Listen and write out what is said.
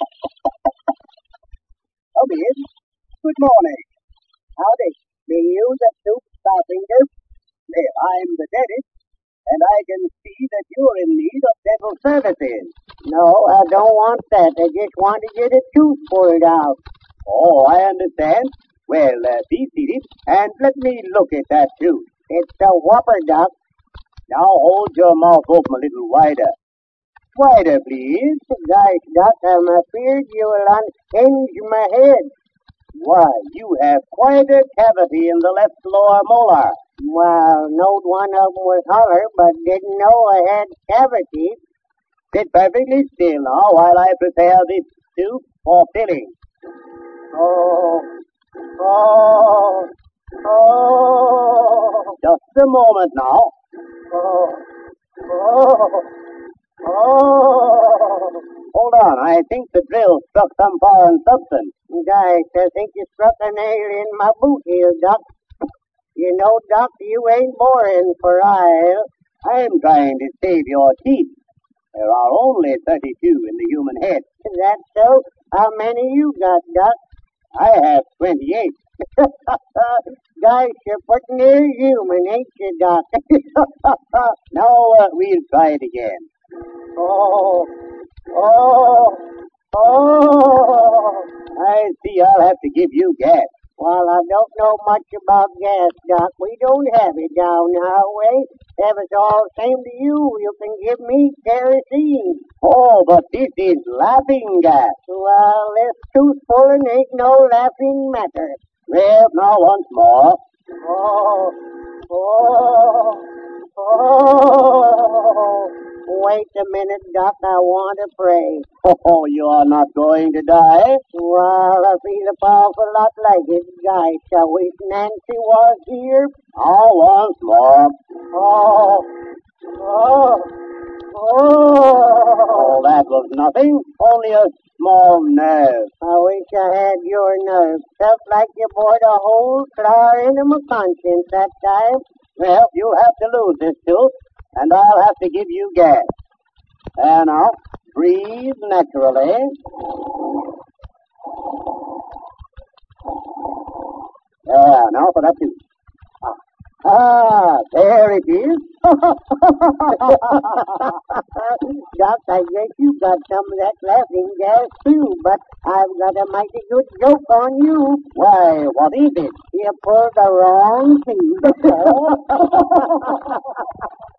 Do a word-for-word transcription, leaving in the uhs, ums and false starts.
Oh, Bill. Good morning. Howdy. Me use a soup finger. Well, I'm the dentist, and I can see that you're in need of dental services. No, I don't want that. I just want to get a tooth pulled out. Oh, I understand. Well, uh, be seated, and let me look at that tooth. It's a whopper, Doc. Now hold your mouth open a little wider. Wider, please. Gosh, Doc, I'm afraid you'll unhinge my head. Why, you have quite a cavity in the left lower molar. Well, knowed one of them was holler, but didn't know I had cavities. Sit perfectly still now while I prepare this soup for filling. Oh, oh, oh. Just a moment now. Oh, oh, oh. Hold on, I think the drill struck some foreign substance. Guys, I think you struck a nail in my boot here, Doc. You know, Doc, you ain't boring for while. I'm trying to save your teeth. There are only thirty-two in the human head. Is that so? How many you got, Doc? I have twenty-eight. Guys, you're putting near human, ain't you, Doc? Now, uh, we'll try it again. Oh, oh, oh. I see I'll have to give you gas. Well, I don't know much about gas, Doc. We don't have it down our way. If it's all the same to you, you can give me kerosene. Oh, but this is laughing gas. Well, this tooth pulling ain't no laughing matter. Well, now once more. Oh, oh, oh. Wait a minute, Doc. I want to pray. Oh, you are not going to die? Well, I feel a powerful lot like it, guys. I wish Nancy was here. Oh, once more. Oh, oh, oh. Oh, that was nothing. Only a small nerve. I wish I had your nerve. Felt like you bored a hole clear into my conscience that time. Well, you'll have to lose this tooth, and I'll have to give you gas. There now, breathe naturally. There, now for that tooth. Ah, there it is. Doc, I guess you got some of that laughing gas too, but I've got a mighty good joke on you. Why, what is it? You pulled the wrong tooth.